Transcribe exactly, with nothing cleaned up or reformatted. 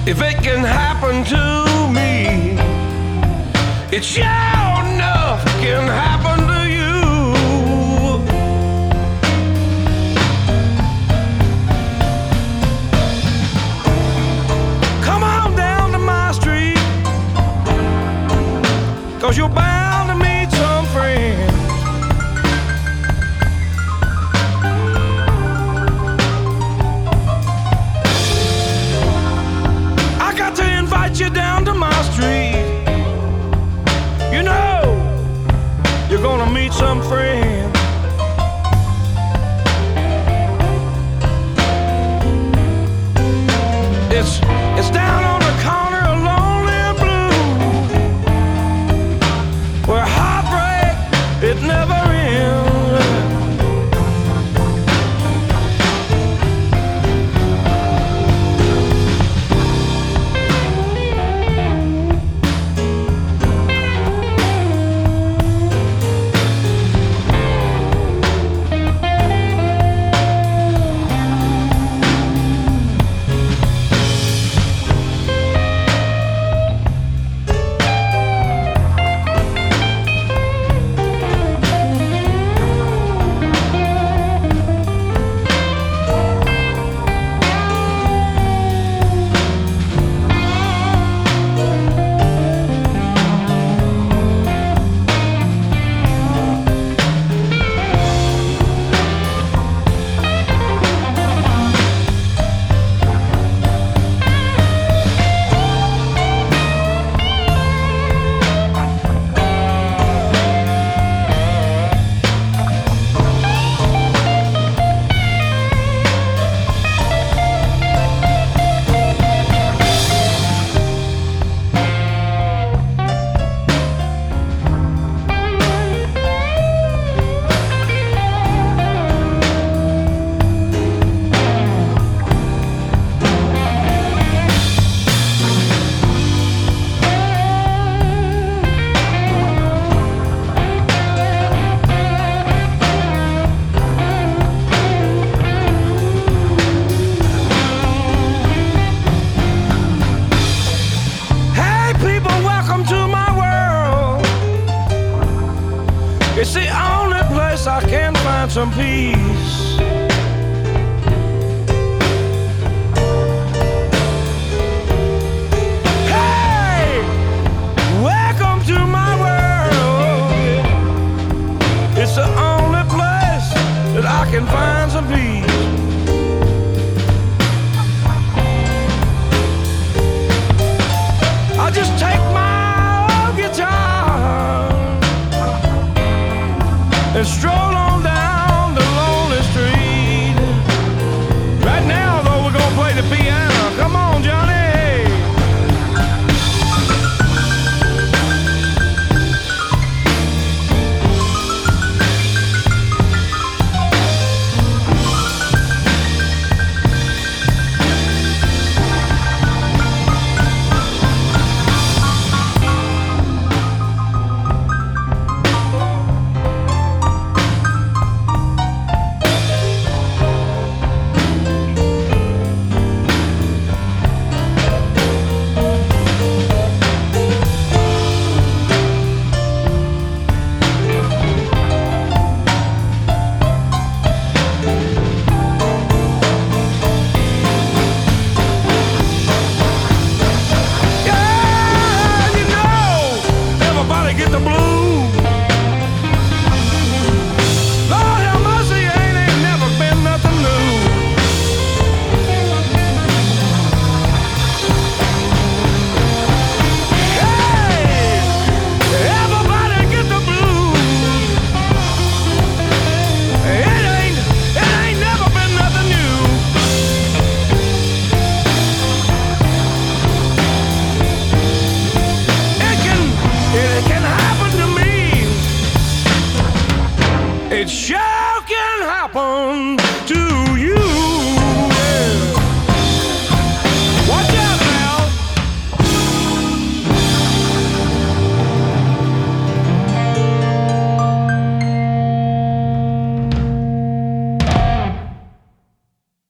If it can happen to me, it sure enough can happen to you. Come on down to my street, 'cause you're bound to meet some friends. You down to my street, you know you're gonna meet some friends. It's it's down on the corner of Lonely and Blue, where heartbreak it never ends. It's the only place I can find some peace. Hey, welcome to my world. It's the only place that I can find some peace. I just take my old guitar and stroll on down the lonely street. Right now, though, we're gonna play the piano. Come on, Johnny. It sure can happen to you.